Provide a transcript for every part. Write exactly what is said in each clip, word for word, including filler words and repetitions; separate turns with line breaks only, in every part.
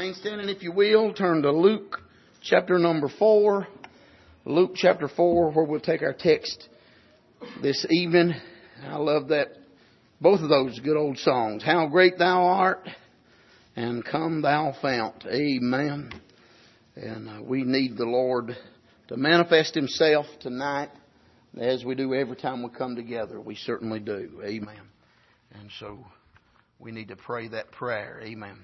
remain standing if you will. Turn to Luke chapter number four. Luke chapter four, where we'll take our text this evening. I love that. Both of those good old songs. How great thou art, and come thou fount. Amen. And uh, we need the Lord to manifest Himself tonight, as we do every time we come together. We certainly do. Amen. And so we need to pray that prayer. Amen.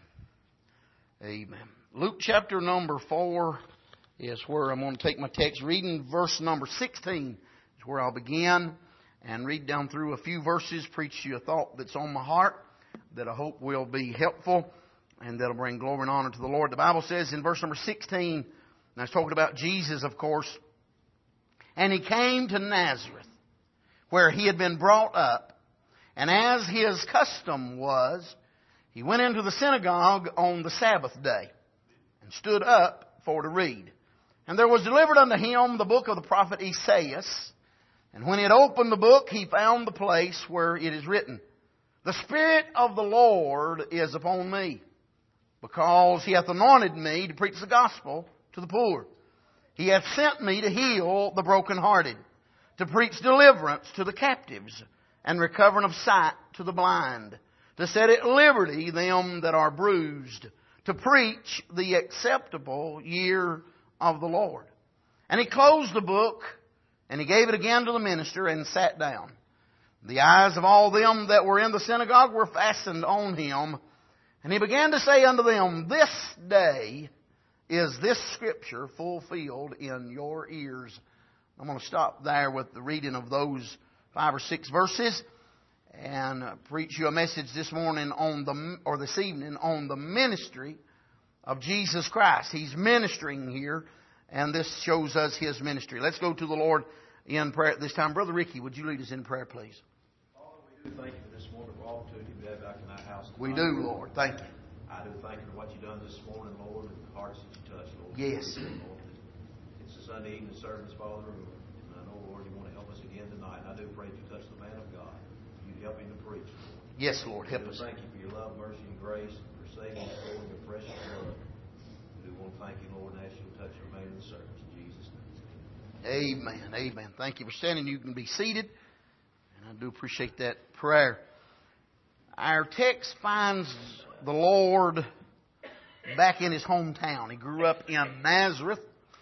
Amen. Luke chapter number four is where I'm going to take my text. Reading verse number sixteen is where I'll begin. And read down through a few verses, preach you a thought that's on my heart that I hope will be helpful and that'll bring glory and honor to the Lord. The Bible says in verse number sixteen, and it's talking about Jesus, of course, and He came to Nazareth, where He had been brought up, and as His custom was, He went into the synagogue on the Sabbath day and stood up for to read. And there was delivered unto Him the book of the prophet Esaias. And when he had opened the book, he found the place where it is written, The Spirit of the Lord is upon me, because He hath anointed me to preach the gospel to the poor. He hath sent me to heal the brokenhearted, to preach deliverance to the captives, and recovering of sight to the blind, to set at liberty them that are bruised, to preach the acceptable year of the Lord. And he closed the book, and he gave it again to the minister and sat down. The eyes of all them that were in the synagogue were fastened on him. And he began to say unto them, This day is this scripture fulfilled in your ears. I'm going to stop there with the reading of those five or six verses and preach you a message this morning on the, or this evening on the ministry of Jesus Christ. He's ministering here, and this shows us His ministry. Let's go to the Lord in prayer at this time. Brother Ricky, would you lead us in prayer, please?
Father, we do thank You for this wonderful opportunity to be back in our house tonight.
We do, Lord. Thank You.
I do thank You for what You've done this morning, Lord, and the hearts that You touched, Lord.
Yes.
Lord, it's a Sunday evening service, Father, and I know, Lord, You want to help us again tonight. And I do pray that You touch the man of God. You help him to preach, Lord.
Yes, Lord. Help us.
Thank You for Your love, mercy, and grace, and for saving us, Lord, in Your precious blood. We do want to thank You, Lord, and ask You to touch the remainder of the service. In Jesus' name.
Amen. Amen. Thank you for standing. You can be seated. And I do appreciate that prayer. Our text finds the Lord back in His hometown. He grew up in Nazareth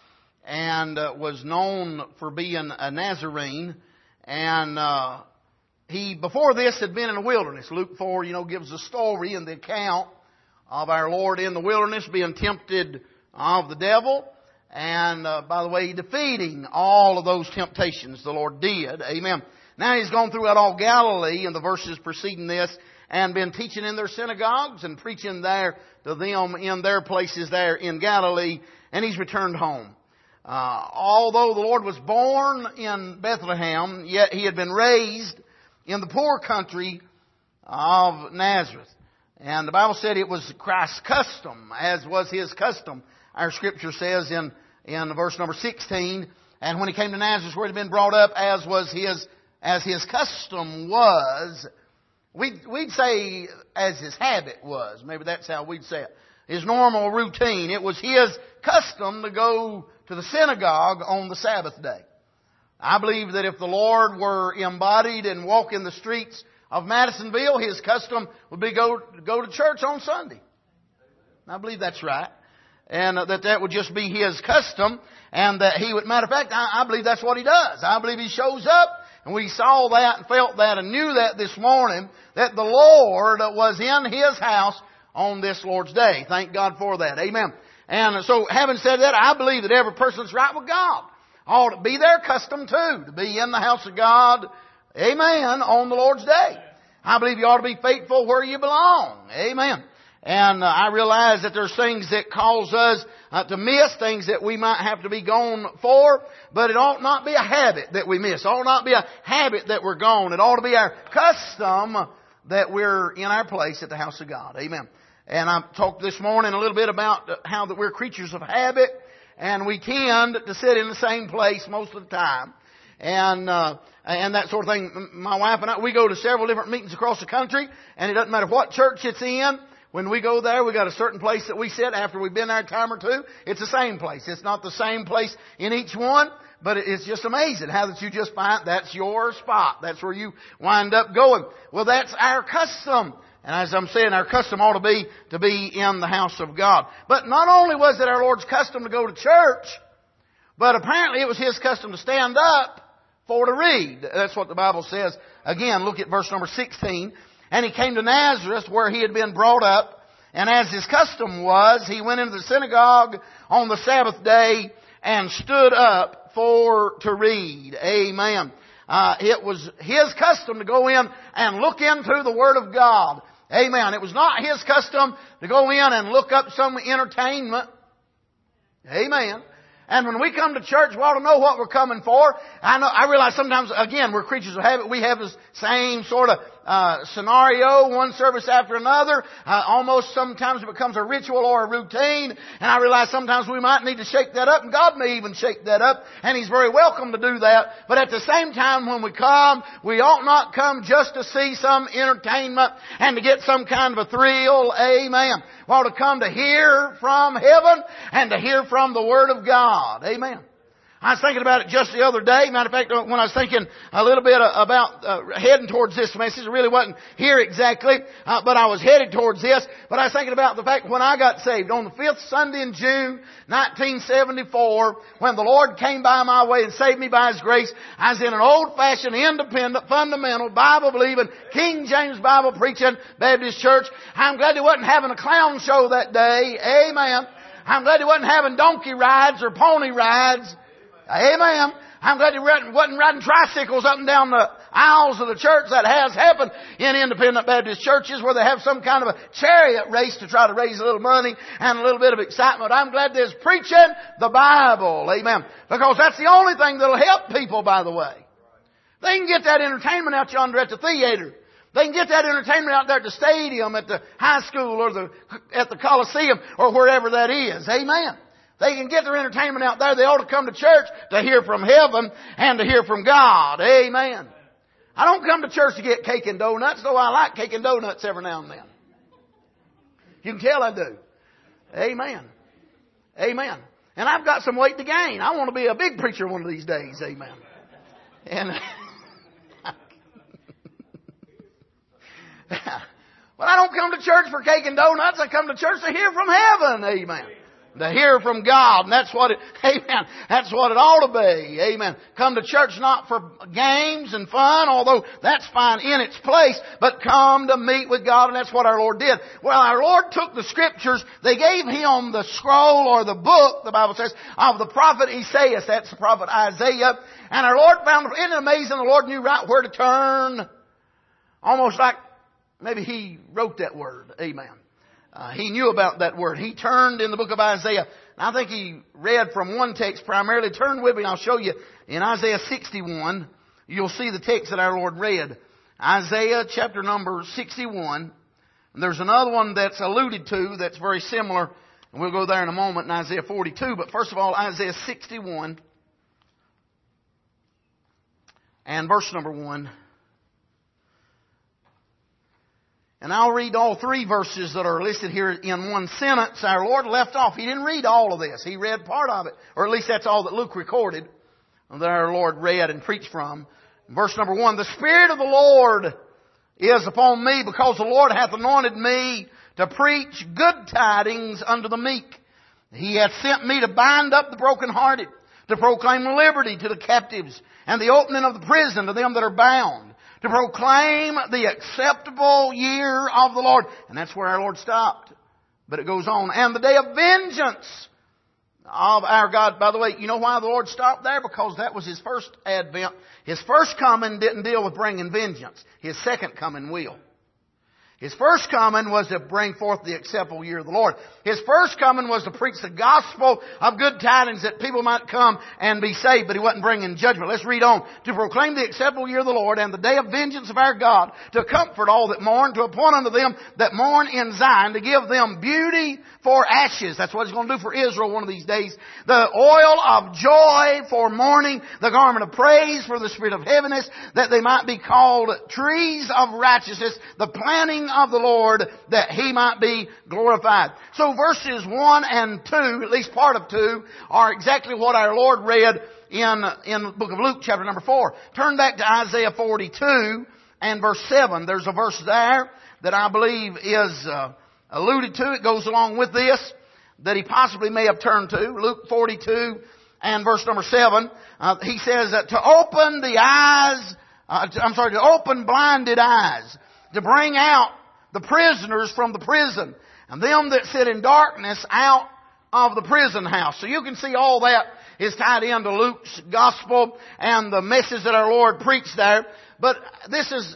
and uh, was known for being a Nazarene. And uh, he, before this, had been in the wilderness. Luke four, you know, gives a story and the account of our Lord in the wilderness being tempted of the devil. And, uh, by the way, defeating all of those temptations the Lord did. Amen. Now He's gone throughout all Galilee in the verses preceding this and been teaching in their synagogues and preaching there to them in their places there in Galilee. And He's returned home. Uh, although the Lord was born in Bethlehem, yet He had been raised in the poor country of Nazareth. And the Bible said it was Christ's custom, as was His custom. Our scripture says in, in verse number sixteen, and when He came to Nazareth where He had been brought up, as was His, as His custom was, we'd, we'd say as His habit was. Maybe that's how we'd say it. His normal routine. It was His custom to go to the synagogue on the Sabbath day. I believe that if the Lord were embodied and walk in the streets of Madisonville, His custom would be go, go to church on Sunday. I believe that's right. And that that would just be His custom. And that He would, matter of fact, I, I believe that's what He does. I believe He shows up. And we saw that and felt that and knew that this morning, that the Lord was in His house on this Lord's day. Thank God for that. Amen. And so, having said that, I believe that every person that's right with God ought to be their custom too, to be in the house of God, amen, on the Lord's day. I believe you ought to be faithful where you belong. Amen. And uh, I realize that there's things that cause us uh, to miss, things that we might have to be gone for, but it ought not be a habit that we miss. It ought not be a habit that we're gone. It ought to be our custom that we're in our place at the house of God. Amen. And I talked this morning a little bit about how that we're creatures of habit, and we tend to sit in the same place most of the time. And, uh, and that sort of thing. My wife and I, we go to several different meetings across the country, and it doesn't matter what church it's in. When we go there, we got a certain place that we sit after we've been there a time or two. It's the same place. It's not the same place in each one, but it's just amazing how that you just find that's your spot. That's where you wind up going. Well, that's our custom. And as I'm saying, our custom ought to be to be in the house of God. But not only was it our Lord's custom to go to church, but apparently it was His custom to stand up for to read. That's what the Bible says. Again, look at verse number sixteen. And He came to Nazareth where He had been brought up. And as His custom was, He went into the synagogue on the Sabbath day and stood up for to read. Amen. Uh, it was His custom to go in and look into the Word of God. Amen. It was not His custom to go in and look up some entertainment. Amen. And when we come to church, we ought to know what we're coming for. I know, I realize sometimes, again, we're creatures of habit. We have this same sort of uh, scenario, one service after another. Uh, almost sometimes it becomes a ritual or a routine. And I realize sometimes we might need to shake that up, and God may even shake that up. And He's very welcome to do that. But at the same time, when we come, we ought not come just to see some entertainment and to get some kind of a thrill. Amen. We ought to come to hear from heaven and to hear from the Word of God. Amen. I was thinking about it just the other day. Matter of fact, when I was thinking a little bit about uh, heading towards this message, it really wasn't here exactly, uh, but I was headed towards this. But I was thinking about the fact when I got saved on the fifth Sunday in June, nineteen seventy-four, when the Lord came by my way and saved me by His grace, I was in an old-fashioned, independent, fundamental, Bible-believing, King James Bible preaching Baptist church. I'm glad He wasn't having a clown show that day. Amen. I'm glad He wasn't having donkey rides or pony rides. Amen. I'm glad He wasn't riding tricycles up and down the aisles of the church. That has happened in independent Baptist churches where they have some kind of a chariot race to try to raise a little money and a little bit of excitement. I'm glad there's preaching the Bible. Amen. Because that's the only thing that'll help people, by the way. They can get that entertainment out yonder at the theater. They can get that entertainment out there at the stadium, at the high school, or the at the Coliseum, or wherever that is. Amen. They can get their entertainment out there. They ought to come to church to hear from heaven and to hear from God. Amen. I don't come to church to get cake and donuts, though I like cake and donuts every now and then. You can tell I do. Amen. Amen. And I've got some weight to gain. I want to be a big preacher one of these days. Amen. And but I don't come to church for cake and donuts. I come to church to hear from heaven. Amen. To hear from God. And that's what it, amen, that's what it ought to be. Amen. Come to church not for games and fun, although that's fine in its place, but come to meet with God, and that's what our Lord did. Well, our Lord took the Scriptures, they gave Him the scroll or the book, the Bible says, of the prophet Isaiah. That's the prophet Isaiah. And our Lord found, isn't it amazing, the Lord knew right where to turn? Almost like maybe He wrote that word. Amen. Uh, he knew about that word. He turned in the book of Isaiah. And I think he read from one text primarily. Turn with me and I'll show you in Isaiah sixty-one. You'll see the text that our Lord read. Isaiah chapter number sixty-one. And there's another one that's alluded to that's very similar. And we'll go there in a moment in Isaiah forty-two. But first of all, Isaiah sixty-one. And verse number one. And I'll read all three verses that are listed here in one sentence. Our Lord left off. He didn't read all of this. He read part of it. Or at least that's all that Luke recorded. That our Lord read and preached from. Verse number one. The Spirit of the Lord is upon me, because the Lord hath anointed me to preach good tidings unto the meek. He hath sent me to bind up the brokenhearted, to proclaim liberty to the captives, and the opening of the prison to them that are bound, to proclaim the acceptable year of the Lord. And that's where our Lord stopped. But it goes on. And the day of vengeance of our God. By the way, you know why the Lord stopped there? Because that was His first advent. His first coming didn't deal with bringing vengeance. His second coming will. His first coming was to bring forth the acceptable year of the Lord. His first coming was to preach the gospel of good tidings that people might come and be saved, but He wasn't bringing judgment. Let's read on. To proclaim the acceptable year of the Lord and the day of vengeance of our God, to comfort all that mourn, to appoint unto them that mourn in Zion, to give them beauty for ashes. That's what He's going to do for Israel one of these days. The oil of joy for mourning, the garment of praise for the spirit of heaviness, that they might be called trees of righteousness, the planting of the Lord, that He might be glorified. So verses one and two, at least part of two, are exactly what our Lord read in, in the book of Luke, chapter number four. Turn back to Isaiah forty-two and verse seven. There's a verse there that I believe is uh, alluded to. It goes along with this, that he possibly may have turned to. Luke forty-two and verse number seven. Uh, he says that to open the eyes, uh, to, I'm sorry, to open blinded eyes, to bring out the prisoners from the prison, and them that sit in darkness out of the prison house. So you can see all that is tied into Luke's gospel and the message that our Lord preached there. But this is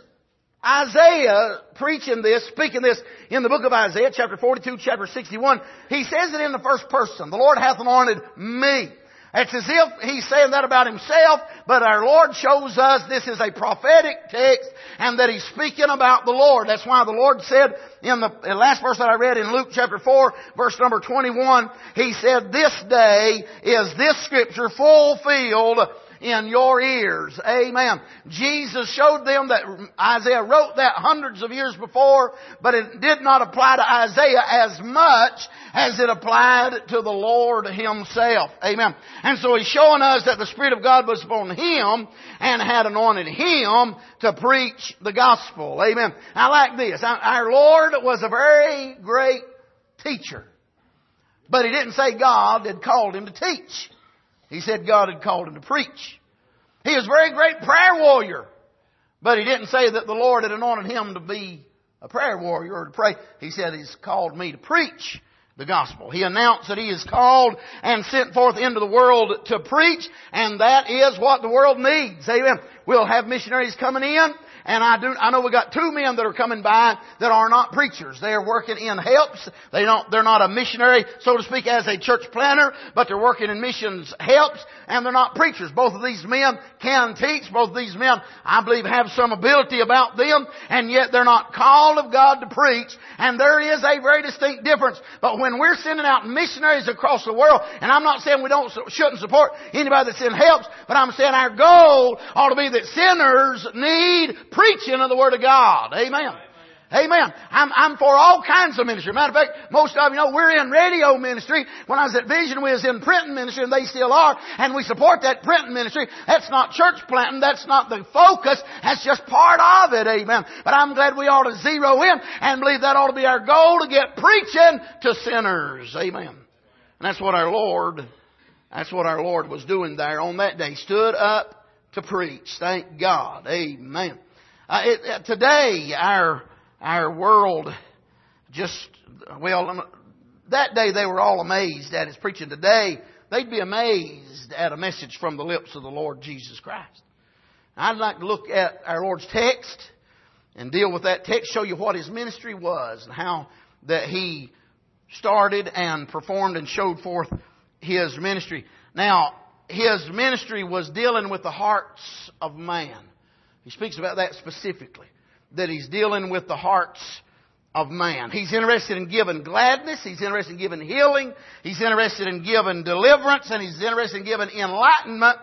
Isaiah preaching this, speaking this in the book of Isaiah, chapter forty-two, chapter sixty-one. He says it in the first person. The Lord hath anointed me. It's as if He's saying that about Himself, but our Lord shows us this is a prophetic text and that He's speaking about the Lord. That's why the Lord said in the last verse that I read in Luke chapter four, verse number twenty-one, He said, this day is this scripture fulfilled in your ears. Amen. Jesus showed them that Isaiah wrote that hundreds of years before, but it did not apply to Isaiah as much as it applied to the Lord Himself. Amen. And so He's showing us that the Spirit of God was upon Him and had anointed Him to preach the gospel. Amen. I like this. Our Lord was a very great teacher, but He didn't say God had called Him to teach. He said God had called Him to preach. He was a very great prayer warrior, but He didn't say that the Lord had anointed Him to be a prayer warrior or to pray. He said He's called me to preach the gospel. He announced that He is called and sent forth into the world to preach, and that is what the world needs. Amen. We'll have missionaries coming in. And I do, I know we got two men that are coming by that are not preachers. They are working in helps. They don't, they're not a missionary, so to speak, as a church planner, but they're working in missions helps, and they're not preachers. Both of these men can teach. Both of these men, I believe, have some ability about them, and yet they're not called of God to preach. And there is a very distinct difference. But when we're sending out missionaries across the world, and I'm not saying we don't, shouldn't support anybody that's in helps, but I'm saying our goal ought to be that sinners need preaching of the Word of God. Amen. Amen. I'm, I'm for all kinds of ministry. Matter of fact, most of you know we're in radio ministry. When I was at Vision, we was in printing ministry, and they still are, and we support that printing ministry. That's not church planting. That's not the focus. That's just part of it. Amen. But I'm glad we ought to zero in and believe that ought to be our goal, to get preaching to sinners. Amen. And that's what our Lord, that's what our Lord was doing there on that day. Stood up to preach. Thank God. Amen. Uh, it, uh, today, our our world just, well, that day they were all amazed at His preaching. Today, they'd be amazed at a message from the lips of the Lord Jesus Christ. I'd like to look at our Lord's text and deal with that text, show you what His ministry was and how that He started and performed and showed forth His ministry. Now, His ministry was dealing with the hearts of man. He speaks about that specifically, that He's dealing with the hearts of man. He's interested in giving gladness. He's interested in giving healing. He's interested in giving deliverance. And He's interested in giving enlightenment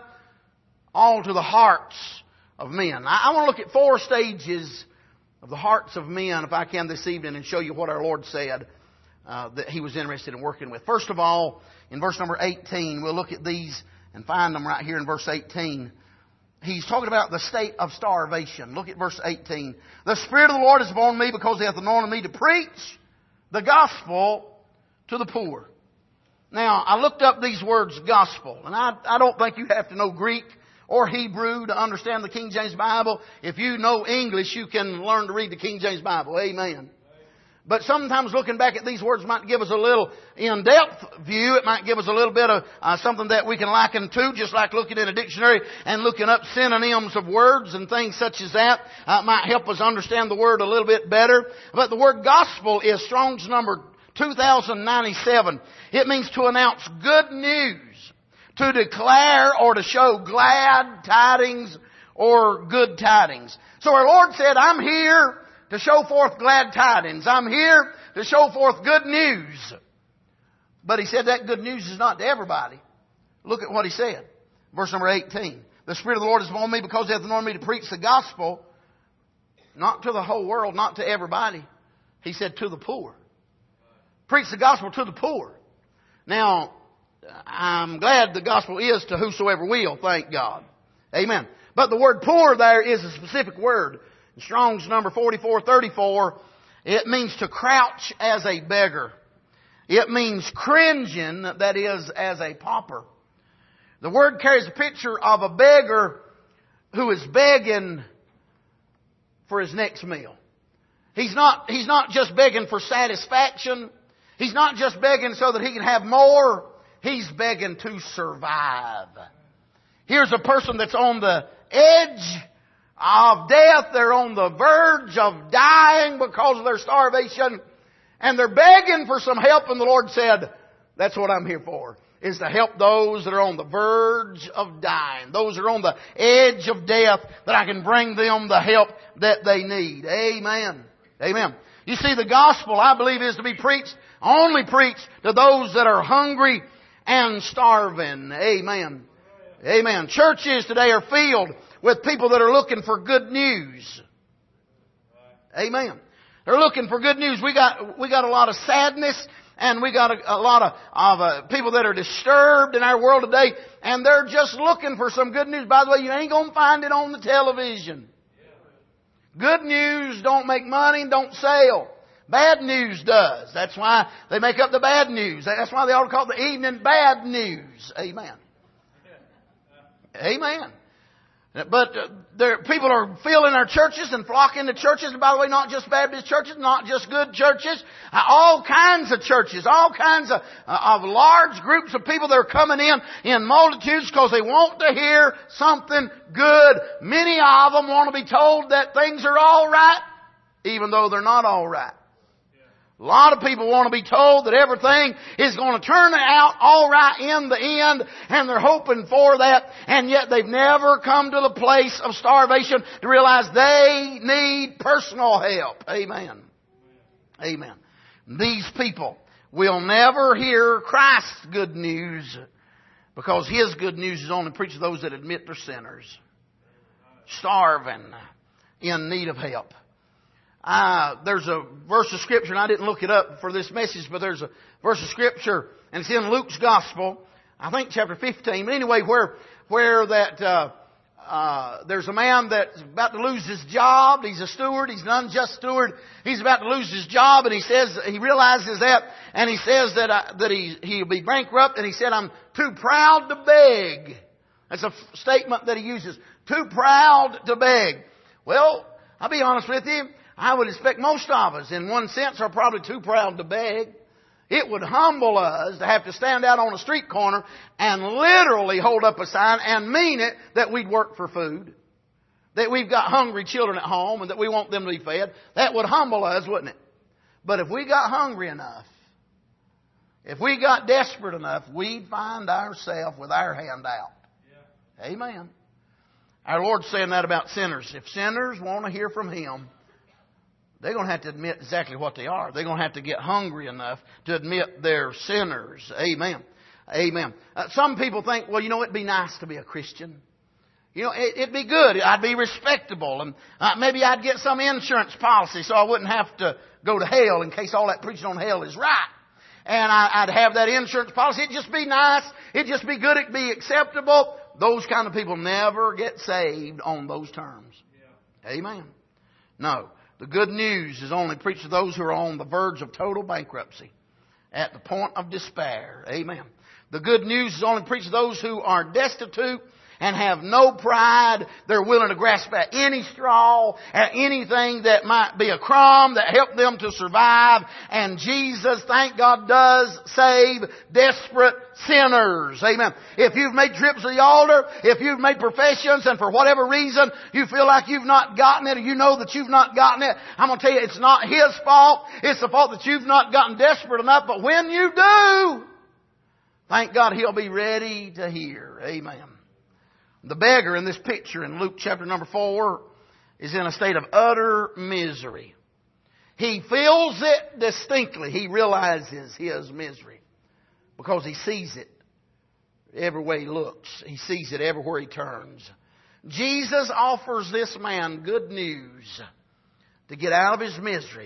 all to the hearts of men. I, I want to look at four stages of the hearts of men, if I can, this evening, and show you what our Lord said uh, that He was interested in working with. First of all, in verse number eighteen, we'll look at these and find them right here in verse eighteen. He's talking about the state of starvation. Look at verse eighteen. The Spirit of the Lord is upon me, because He hath anointed me to preach the gospel to the poor. Now, I looked up these words, gospel, and I, I don't think you have to know Greek or Hebrew to understand the King James Bible. If you know English, you can learn to read the King James Bible. Amen. But sometimes looking back at these words might give us a little in-depth view. It might give us a little bit of uh, something that we can liken to, just like looking in a dictionary and looking up synonyms of words and things such as that. Uh, might help us understand the word a little bit better. But the word gospel is Strong's number two thousand ninety-seven. It means to announce good news, to declare or to show glad tidings or good tidings. So our Lord said, I'm here to show forth glad tidings. I'm here to show forth good news. But He said that good news is not to everybody. Look at what He said. Verse number eighteen. The Spirit of the Lord is upon me, because He hath anointed me to preach the gospel, not to the whole world, not to everybody, He said to the poor. Preach the gospel to the poor. Now, I'm glad the gospel is to whosoever will, thank God. Amen. But the word poor there is a specific word. In Strong's number forty-four thirty-four, it means to crouch as a beggar. It means cringing, that is, as a pauper. The word carries a picture of a beggar who is begging for his next meal. He's not, he's not just begging for satisfaction. He's not just begging so that he can have more. He's begging to survive. Here's a person that's on the edge of death. They're on the verge of dying because of their starvation. And they're begging for some help. And the Lord said, that's what I'm here for, is to help those that are on the verge of dying. Those that are on the edge of death, that I can bring them the help that they need. Amen. Amen. You see, the gospel, I believe, is to be preached, only preached to those that are hungry and starving. Amen. Amen. Churches today are filled with people that are looking for good news. Amen. They're looking for good news. We got, we got a lot of sadness, and we got a, a lot of, of uh, people that are disturbed in our world today, and they're just looking for some good news. By the way, you ain't going to find it on the television. Good news don't make money, don't sell. Bad news does. That's why they make up the bad news. That's why they ought to call it the evening bad news. Amen. Amen. But uh, there, people are filling our churches and flocking to churches. And by the way, not just Baptist churches, not just good churches. Uh, all kinds of churches, all kinds of, uh, of large groups of people that are coming in in multitudes because they want to hear something good. Many of them want to be told that things are all right, even though they're not all right. A lot of people want to be told that everything is going to turn out all right in the end, and they're hoping for that, and yet they've never come to the place of starvation to realize they need personal help. Amen. Amen. These people will never hear Christ's good news because His good news is only preached to those that admit they're sinners, starving, in need of help. Uh, there's a verse of Scripture, and I didn't look it up for this message, but there's a verse of Scripture, and it's in Luke's Gospel, I think chapter fifteen. But anyway, where where that uh, uh, there's a man that's about to lose his job. He's a steward. He's an unjust steward. He's about to lose his job, and he says he realizes that, and he says that uh, that he he'll be bankrupt, and he said, "I'm too proud to beg." That's a f- statement that he uses. Too proud to beg. Well, I'll be honest with you. I would expect most of us, in one sense, are probably too proud to beg. It would humble us to have to stand out on a street corner and literally hold up a sign and mean it that we'd work for food. That we've got hungry children at home and that we want them to be fed. That would humble us, wouldn't it? But if we got hungry enough, if we got desperate enough, we'd find ourselves with our hand out. Yeah. Amen. Our Lord's saying that about sinners. If sinners want to hear from Him, they're going to have to admit exactly what they are. They're going to have to get hungry enough to admit they're sinners. Amen. Amen. Uh, some people think, well, you know, it'd be nice to be a Christian. You know, it, it'd be good. I'd be respectable. And uh, maybe I'd get some insurance policy so I wouldn't have to go to hell in case all that preaching on hell is right. And I, I'd have that insurance policy. It'd just be nice. It'd just be good. It'd be acceptable. Those kind of people never get saved on those terms. Yeah. Amen. No. The good news is only preached to those who are on the verge of total bankruptcy, at the point of despair. Amen. The good news is only preached to those who are destitute and have no pride. They're willing to grasp at any straw, at anything that might be a crumb that help them to survive. And Jesus, thank God, does save desperate sinners. Amen. If you've made trips to the altar, if you've made professions, and for whatever reason you feel like you've not gotten it, or you know that you've not gotten it, I'm going to tell you, it's not His fault. It's the fault that you've not gotten desperate enough. But when you do, thank God He'll be ready to hear. Amen. The beggar in this picture in Luke chapter number four is in a state of utter misery. He feels it distinctly. He realizes his misery because he sees it every way he looks. He sees it everywhere he turns. Jesus offers this man good news to get out of his misery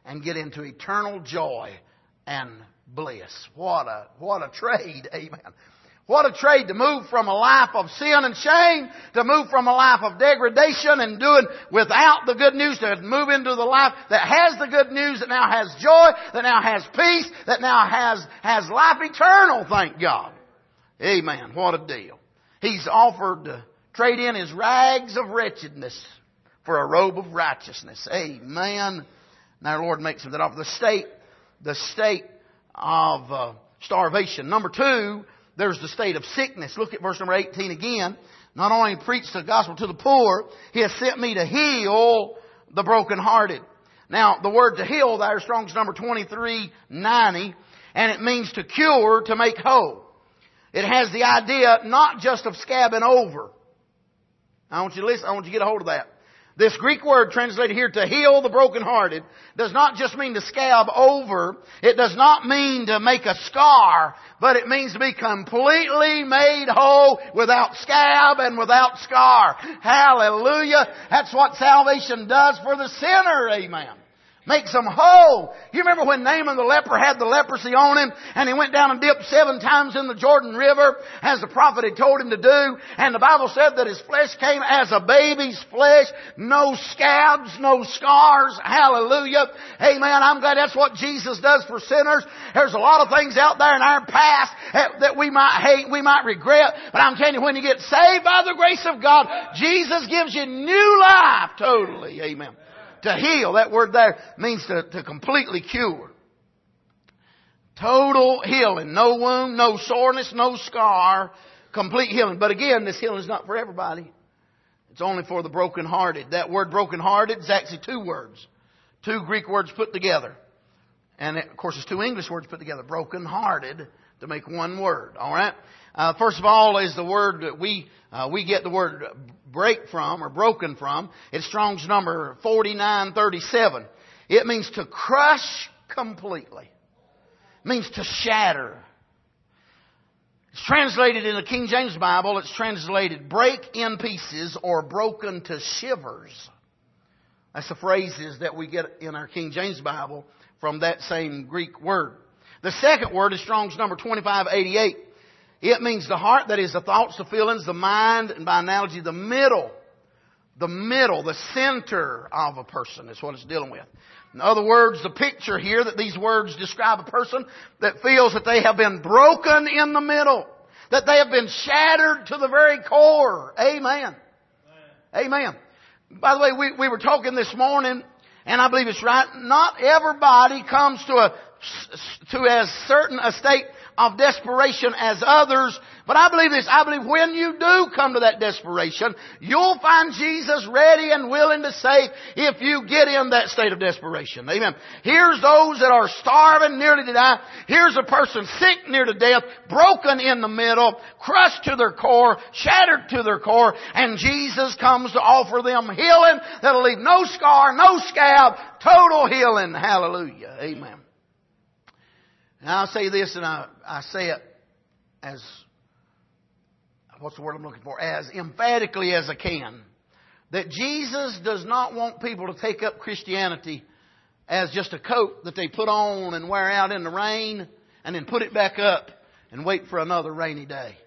and get into eternal joy and bliss. What a, what a trade. Amen. What a trade to move from a life of sin and shame, to move from a life of degradation and doing without the good news, to move into the life that has the good news, that now has joy, that now has peace, that now has, has life eternal, thank God. Amen. What a deal. He's offered to trade in his rags of wretchedness for a robe of righteousness. Amen. Now our Lord makes him that offer. The state, the state of uh, starvation. Number two, there's the state of sickness. Look at verse number eighteen again. Not only preach the gospel to the poor, He has sent me to heal the brokenhearted. Now, the word to heal there, Strong's number twenty-three ninety, and it means to cure, to make whole. It has the idea not just of scabbing over. I want you to listen, I want you to get a hold of that. This Greek word translated here to heal the brokenhearted does not just mean to scab over. It does not mean to make a scar, but it means to be completely made whole without scab and without scar. Hallelujah. That's what salvation does for the sinner. Amen. Makes them whole. You remember when Naaman the leper had the leprosy on him and he went down and dipped seven times in the Jordan River as the prophet had told him to do, and the Bible said that his flesh came as a baby's flesh. No scabs, no scars. Hallelujah. Amen. I'm glad that's what Jesus does for sinners. There's a lot of things out there in our past that we might hate, we might regret, but I'm telling you, when you get saved by the grace of God, Jesus gives you new life totally. Amen. To heal, that word there means to, to completely cure. Total healing. No wound, no soreness, no scar. Complete healing. But again, this healing is not for everybody. It's only for the brokenhearted. That word brokenhearted is actually two words. Two Greek words put together. And of course, it's two English words put together. Brokenhearted to make one word. Alright? Uh, first of all is the word that we, uh, we get the word break from or broken from. It's Strong's number forty-nine thirty-seven. It means to crush completely. It means to shatter. It's translated in the King James Bible, it's translated break in pieces or broken to shivers. That's the phrases that we get in our King James Bible from that same Greek word. The second word is Strong's number twenty-five eighty-eight. It means the heart, that is the thoughts, the feelings, the mind, and by analogy, the middle. The middle, the center of a person is what it's dealing with. In other words, the picture here that these words describe a person that feels that they have been broken in the middle. That they have been shattered to the very core. Amen. Amen. Amen. By the way, we, we were talking this morning, and I believe it's right. Not everybody comes to a to as certain a state of desperation as others. But I believe this. I believe when you do come to that desperation, you'll find Jesus ready and willing to save if you get in that state of desperation. Amen. Here's those that are starving, nearly to die. Here's a person sick near to death, broken in the middle, crushed to their core, shattered to their core, and Jesus comes to offer them healing that'll leave no scar, no scab, total healing. Hallelujah. Amen. Now I say this, and I, I say it as, what's the word I'm looking for? As emphatically as I can. That Jesus does not want people to take up Christianity as just a coat that they put on and wear out in the rain and then put it back up and wait for another rainy day.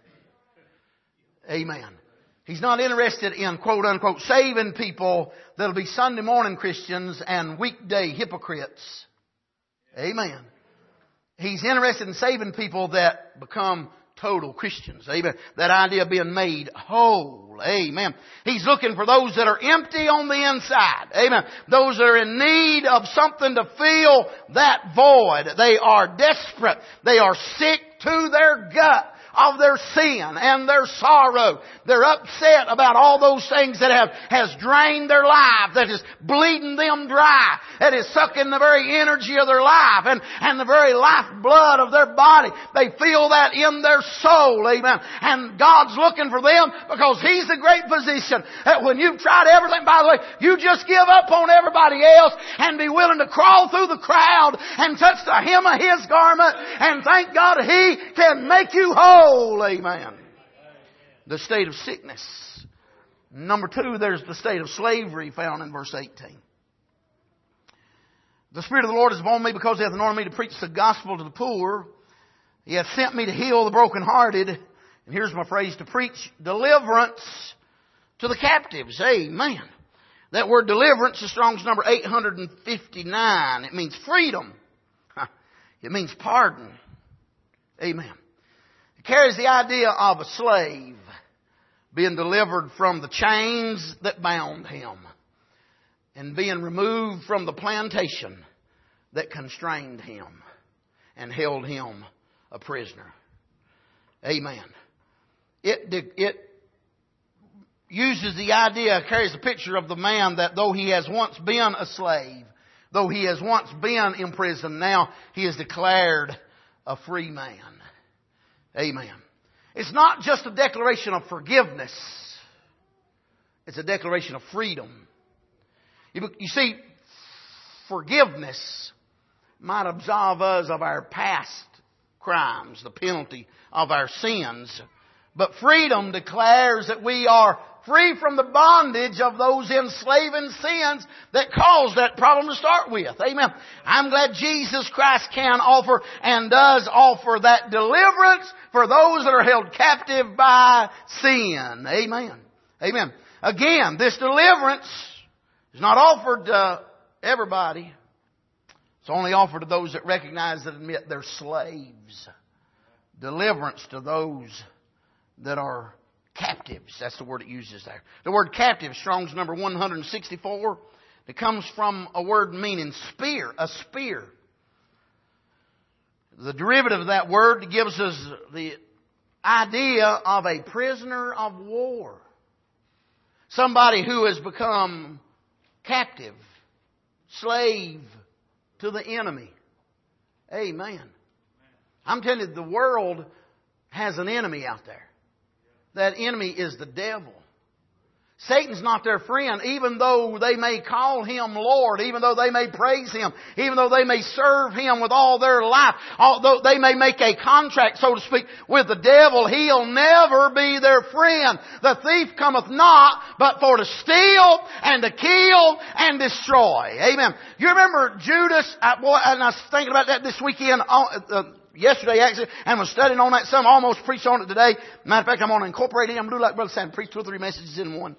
Amen. He's not interested in, quote unquote, saving people that'll be Sunday morning Christians and weekday hypocrites. Amen. He's interested in saving people that become total Christians. Amen. That idea of being made whole. Amen. He's looking for those that are empty on the inside. Amen. Those that are in need of something to fill that void. They are desperate. They are sick to their gut of their sin and their sorrow. They're upset about all those things that have has drained their life, that is bleeding them dry, that is sucking the very energy of their life and, and the very lifeblood of their body. They feel that in their soul. Amen. And God's looking for them because He's the great physician. That when you've tried everything, by the way, you just give up on everybody else and be willing to crawl through the crowd and touch the hem of His garment and thank God He can make you whole. Amen. The state of sickness. Number two, there's the state of slavery found in verse eighteen. The Spirit of the Lord is upon me because He hath anointed me to preach the gospel to the poor. He hath sent me to heal the brokenhearted. And here's my phrase, to preach deliverance to the captives. Amen. That word deliverance is Strong's number eight hundred fifty-nine. It means freedom. It means pardon. Amen. It carries the idea of a slave being delivered from the chains that bound him and being removed from the plantation that constrained him and held him a prisoner. Amen. It, it uses the idea, carries the picture of the man that though he has once been a slave, though he has once been imprisoned, now he is declared a free man. Amen. It's not just a declaration of forgiveness. It's a declaration of freedom. You, you see, forgiveness might absolve us of our past crimes, the penalty of our sins. But freedom declares that we are free from the bondage of those enslaving sins that caused that problem to start with. Amen. I'm glad Jesus Christ can offer and does offer that deliverance for those that are held captive by sin. Amen. Amen. Again, this deliverance is not offered to everybody. It's only offered to those that recognize and admit they're slaves. Deliverance to those that are captives. That's the word it uses there. The word captive, Strong's number one hundred sixty-four. It comes from a word meaning spear, a spear. The derivative of that word gives us the idea of a prisoner of war. Somebody who has become captive, slave to the enemy. Amen. I'm telling you, the world has an enemy out there. That enemy is the devil. Satan's not their friend, even though they may call Him Lord, even though they may praise Him, even though they may serve Him with all their life, although they may make a contract, so to speak, with the devil, he'll never be their friend. The thief cometh not, but for to steal and to kill and destroy. Amen. You remember Judas, I, boy, and I was thinking about that this weekend, uh, yesterday actually, and was studying on that some, almost preached on it today. Matter of fact, I'm going to incorporate it. I'm going to do like Brother Sam, preach two or three messages in one.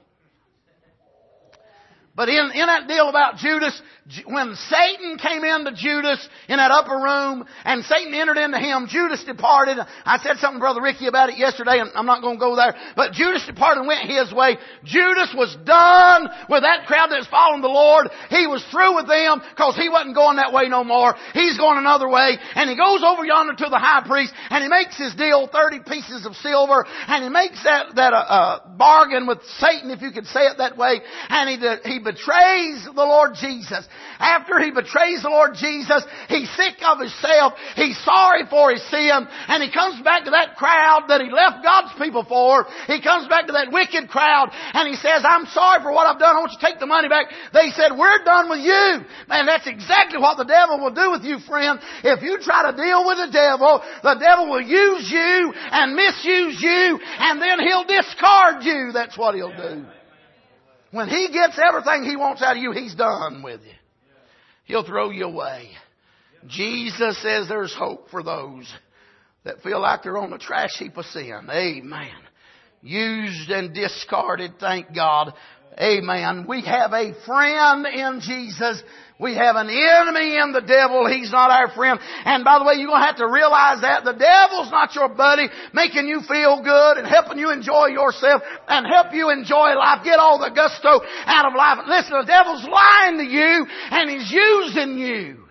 But in, in that deal about Judas, when Satan came into Judas in that upper room and Satan entered into him, Judas departed. I said something to Brother Ricky about it yesterday, and I'm not going to go there. But Judas departed and went his way. Judas was done with that crowd that's following the Lord. He was through with them because he wasn't going that way no more. He's going another way. And he goes over yonder to the high priest and he makes his deal, thirty pieces of silver. And he makes that, that uh, uh, bargain with Satan, if you could say it that way. And he, he betrays the Lord Jesus. After he betrays the Lord Jesus, he's sick of himself. He's sorry for his sin. And he comes back to that crowd that he left God's people for. He comes back to that wicked crowd and he says, I'm sorry for what I've done. I want you to take the money back. They said, we're done with you. Man, that's exactly what the devil will do with you, friend. If you try to deal with the devil, the devil will use you and misuse you, and then he'll discard you. That's what he'll do. When he gets everything he wants out of you, he's done with you. He'll throw you away. Jesus says there's hope for those that feel like they're on the trash heap of sin. Amen. Used and discarded, thank God. Amen. We have a friend in Jesus. We have an enemy in the devil. He's not our friend. And by the way, you're going to have to realize that the devil's not your buddy, making you feel good and helping you enjoy yourself and help you enjoy life. Get all the gusto out of life. Listen, the devil's lying to you and he's using you.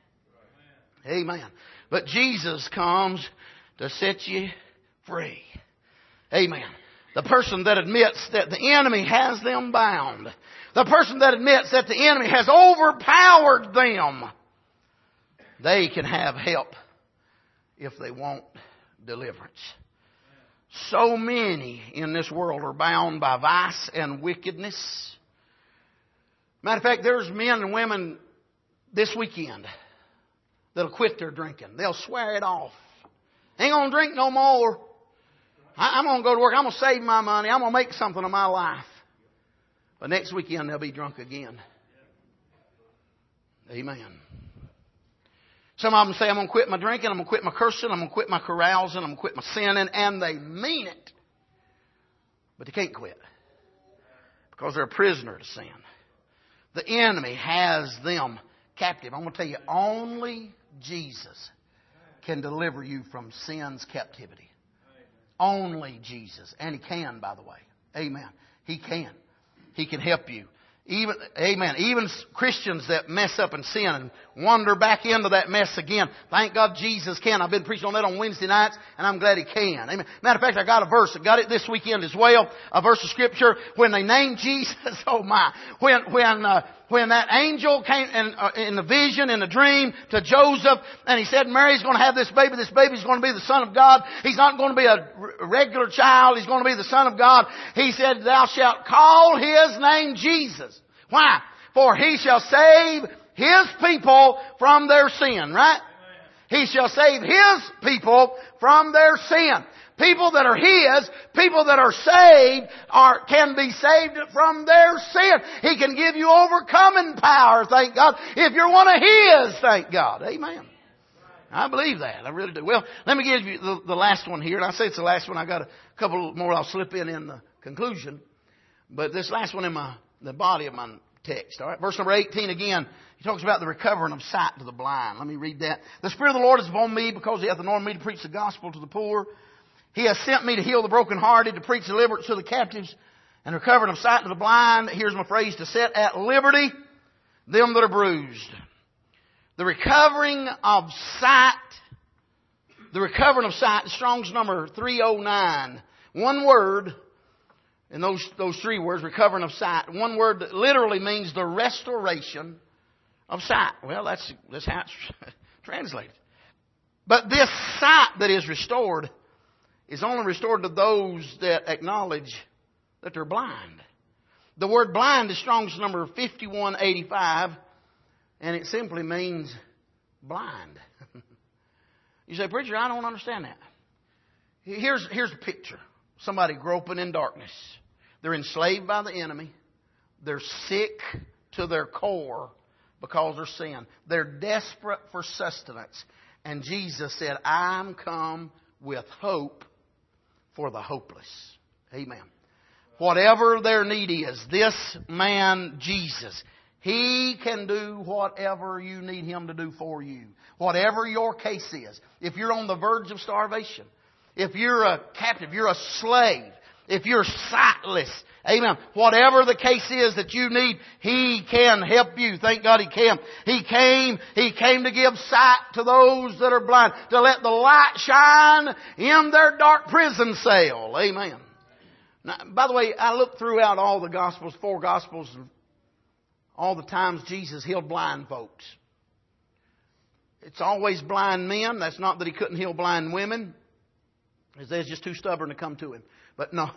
Amen. But Jesus comes to set you free. Amen. The person that admits that the enemy has them bound. The person that admits that the enemy has overpowered them. They can have help if they want deliverance. So many in this world are bound by vice and wickedness. Matter of fact, there's men and women this weekend that'll quit their drinking. They'll swear it off. Ain't gonna drink no more. I'm going to go to work. I'm going to save my money. I'm going to make something of my life. But next weekend they'll be drunk again. Amen. Some of them say, I'm going to quit my drinking, I'm going to quit my cursing, I'm going to quit my carousing, I'm going to quit my sinning, and they mean it. But they can't quit because they're a prisoner to sin. The enemy has them captive. I'm going to tell you, only Jesus can deliver you from sin's captivity. Only Jesus. And He can, by the way. Amen. He can. He can help you. Even, amen. Even Christians that mess up and sin and wander back into that mess again. Thank God Jesus can. I've been preaching on that on Wednesday nights, and I'm glad He can. Amen. Matter of fact, I got a verse. I got it this weekend as well. A verse of Scripture. When they named Jesus, oh my. When, when, uh, when that angel came in, uh, in the vision, in the dream to Joseph, and he said, Mary's going to have this baby. This baby's going to be the Son of God. He's not going to be a regular child. He's going to be the Son of God. He said, thou shalt call His name Jesus. Why? For He shall save His people from their sin, right? He shall save His people from their sin. People that are His, people that are saved, are can be saved from their sin. He can give you overcoming power, thank God. If you're one of His, thank God. Amen. I believe that. I really do. Well, let me give you the, the last one here. And I say it's the last one. I got a couple more I'll slip in in the conclusion. But this last one in my the body of my text. All right, verse number eighteen again. He talks about the recovering of sight to the blind. Let me read that. The Spirit of the Lord is upon me because He hath anointed me to preach the gospel to the poor. He has sent me to heal the brokenhearted, to preach deliverance to the captives, and recovering of sight to the blind. Here's my phrase, to set at liberty them that are bruised. The recovering of sight, the recovering of sight, Strong's number three oh nine. One word, and those, those three words, recovering of sight. One word that literally means the restoration of sight. Well, that's, that's how it's translated. But this sight that is restored is only restored to those that acknowledge that they're blind. The word blind is Strong's number fifty-one eighty-five, and it simply means blind. You say, preacher, I don't understand that. Here's, here's a picture. Somebody groping in darkness. They're enslaved by the enemy. They're sick to their core because of sin. They're desperate for sustenance. And Jesus said, I'm come with hope for the hopeless. Amen. Whatever their need is, this man, Jesus, He can do whatever you need Him to do for you. Whatever your case is. If you're on the verge of starvation, if you're a captive, you're a slave, if you're sightless, amen, whatever the case is that you need, He can help you. Thank God He can. He came, He came to give sight to those that are blind, to let the light shine in their dark prison cell. Amen. Now, by the way, I looked throughout all the Gospels, four Gospels, and all the times Jesus healed blind folks. It's always blind men. That's not that He couldn't heal blind women. They're just too stubborn to come to Him. But no.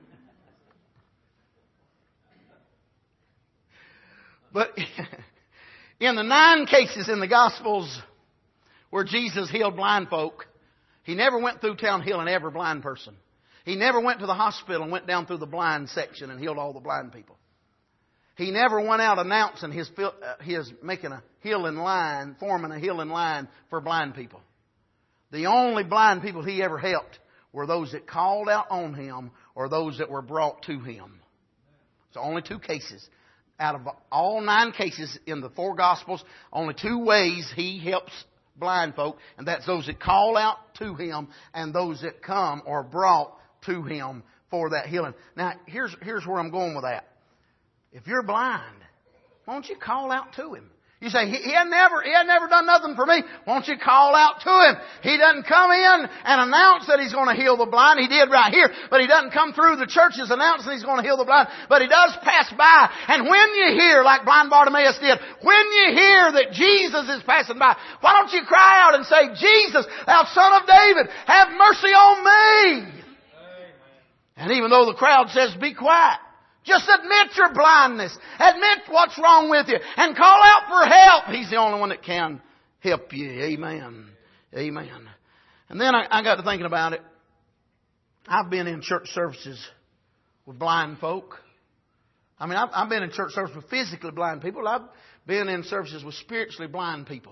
But in the nine cases in the Gospels where Jesus healed blind folk, He never went through town healing every blind person. He never went to the hospital and went down through the blind section and healed all the blind people. He never went out announcing his, his making a healing line, forming a healing line for blind people. The only blind people He ever helped were those that called out on Him or those that were brought to Him. So only two cases. Out of all nine cases in the four Gospels, only two ways He helps blind folk, and that's those that call out to Him and those that come or brought to Him for that healing. Now, here's, here's where I'm going with that. If you're blind, won't you call out to Him? You say, he, he had never, he had never done nothing for me. Won't you call out to Him? He doesn't come in and announce that He's going to heal the blind. He did right here. But He doesn't come through the churches announcing He's going to heal the blind. But He does pass by. And when you hear, like blind Bartimaeus did, when you hear that Jesus is passing by, why don't you cry out and say, Jesus, thou Son of David, have mercy on me. Amen. And even though the crowd says, be quiet, just admit your blindness. Admit what's wrong with you. And call out for help. He's the only one that can help you. Amen. Amen. And then I, I got to thinking about it. I've been in church services with blind folk. I mean, I've, I've been in church services with physically blind people. I've been in services with spiritually blind people.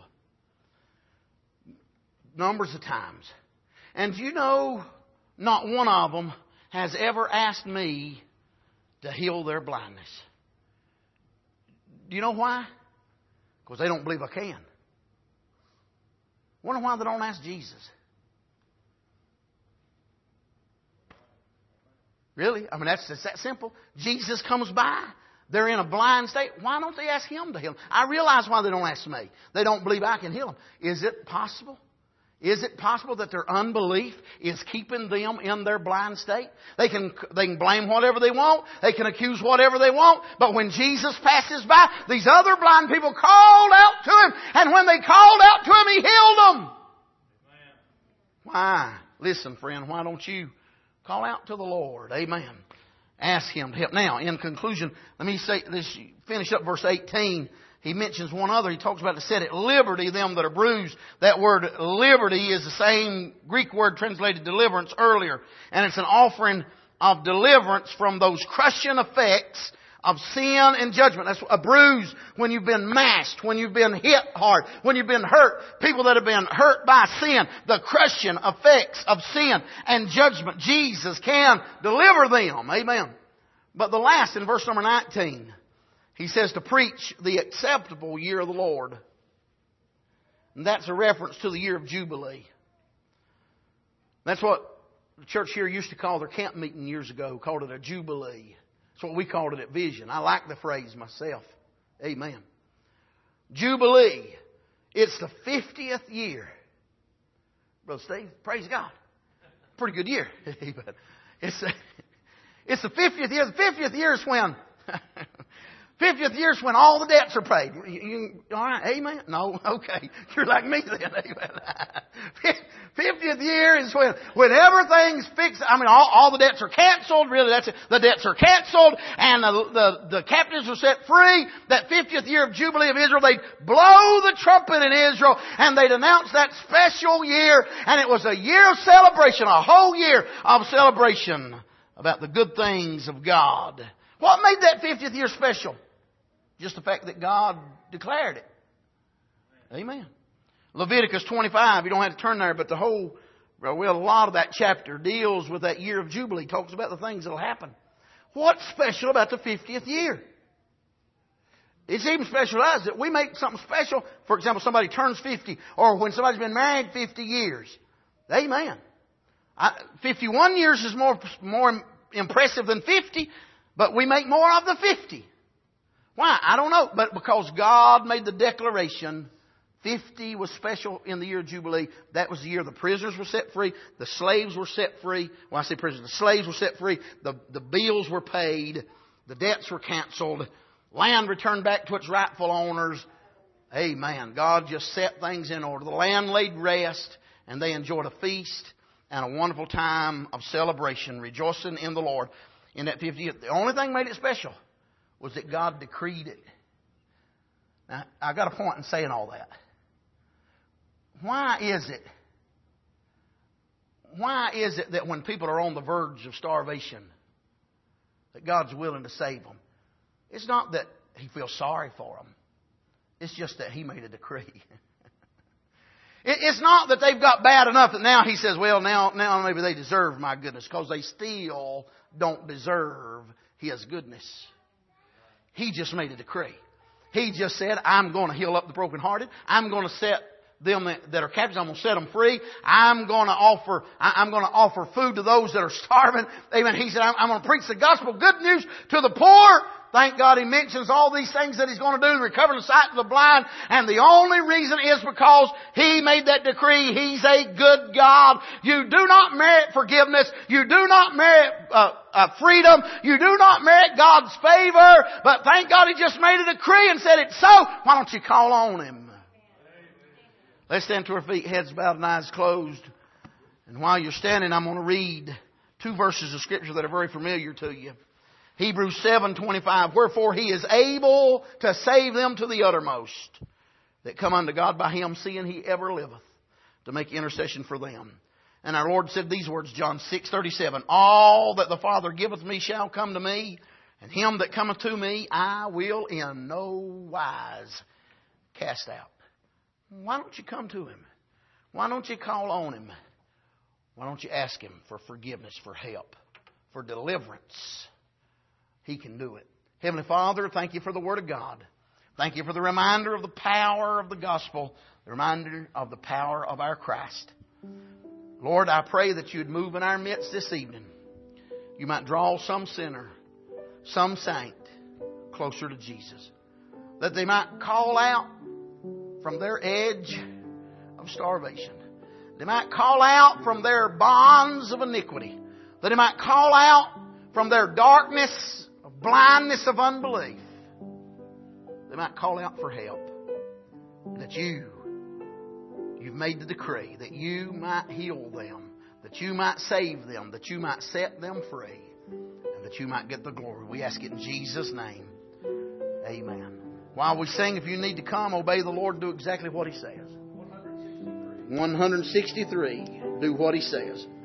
Numbers of times. And you know, not one of them has ever asked me to heal their blindness. Do you know why? Because they don't believe I can. Wonder why they don't ask Jesus. Really? I mean, that's it's that simple. Jesus comes by. They're in a blind state. Why don't they ask Him to heal them? I realize why they don't ask me. They don't believe I can heal them. Is it possible? Is it possible that their unbelief is keeping them in their blind state? They can, they can blame whatever they want. They can accuse whatever they want. But when Jesus passes by, these other blind people called out to Him. And when they called out to Him, He healed them. Amen. Why? Listen, friend, why don't you call out to the Lord? Amen. Ask Him to help. Now, in conclusion, let me say this. Finish up verse eighteen. He mentions one other. He talks about to set at liberty them that are bruised. That word liberty is the same Greek word translated deliverance earlier. And it's an offering of deliverance from those crushing effects of sin and judgment. That's a bruise when you've been mashed, when you've been hit hard, when you've been hurt. People that have been hurt by sin, the crushing effects of sin and judgment. Jesus can deliver them. Amen. But the last in verse number nineteen, He says to preach the acceptable year of the Lord. And that's a reference to the year of Jubilee. That's what the church here used to call their camp meeting years ago, called it a Jubilee. That's what we called it at Vision. I like the phrase myself. Amen. Jubilee. It's the fiftieth year. Brother Steve, praise God. Pretty good year. It's, it's the fiftieth year. The fiftieth year is when... fiftieth year is when all the debts are paid. You, you, all right, amen? No, okay. You're like me then, amen. fiftieth year is when, when everything's fixed. I mean, all, all the debts are canceled. Really, that's it. The debts are canceled and the, the, the captives are set free. That fiftieth year of Jubilee of Israel, they'd blow the trumpet in Israel and they'd announce that special year. And it was a year of celebration, a whole year of celebration about the good things of God. What made that fiftieth year special? Just the fact that God declared it. Amen. Leviticus twenty-five, you don't have to turn there, but the whole, well, a lot of that chapter deals with that year of Jubilee, talks about the things that will happen. What's special about the fiftieth year? It's even special to us that we make something special. For example, somebody turns fifty, or when somebody's been married fifty years. Amen. I, fifty-one years is more, more impressive than fifty, but we make more of the fifty. Why? I don't know. But because God made the declaration, fifty was special in the year of Jubilee. That was the year the prisoners were set free. The slaves were set free. When I say prisoners, the slaves were set free. The, the bills were paid. The debts were canceled. Land returned back to its rightful owners. Amen. God just set things in order. The land laid rest, and they enjoyed a feast and a wonderful time of celebration, rejoicing in the Lord. In that fiftieth, the only thing made it special was that God decreed it. Now, I got a point in saying all that. Why is it? Why is it that when people are on the verge of starvation, that God's willing to save them? It's not that He feels sorry for them. It's just that He made a decree. It's not that they've got bad enough that now He says, well, now, now maybe they deserve my goodness, because they still don't deserve His goodness. He just made a decree. He just said, I'm going to heal up the brokenhearted. I'm going to set them that, that are captives. I'm going to set them free. I'm going to offer, I, I'm going to offer food to those that are starving. Amen. He said, I'm, I'm going to preach the gospel, good news to the poor. Thank God He mentions all these things that He's going to do, recover the sight of the blind. And the only reason is because He made that decree. He's a good God. You do not merit forgiveness. You do not merit uh, uh, freedom. You do not merit God's favor. But thank God He just made a decree and said it's so. Why don't you call on Him? Let's stand to our feet, heads bowed and eyes closed. And while you're standing, I'm going to read two verses of Scripture that are very familiar to you. Hebrews seven twenty-five, wherefore He is able to save them to the uttermost that come unto God by Him, seeing He ever liveth, to make intercession for them. And our Lord said these words, John six thirty-seven, all that the Father giveth me shall come to me, And him that cometh to me, I will in no wise cast out. Why don't you come to Him? Why don't you call on Him? Why don't you ask Him for forgiveness, for help, for deliverance? He can do it. Heavenly Father, thank You for the Word of God. Thank You for the reminder of the power of the gospel, the reminder of the power of our Christ. Lord, I pray that You would move in our midst this evening. You might draw some sinner, some saint closer to Jesus. That they might call out from their edge of starvation. They might call out from their bonds of iniquity. That they might call out from their darkness of blindness of unbelief. They might call out for help. That You, You've made the decree that You might heal them. That You might save them. That You might set them free. And that You might get the glory. We ask it in Jesus' name. Amen. While we sing, if you need to come, obey the Lord, do exactly what He says. one sixty-three. Do what He says.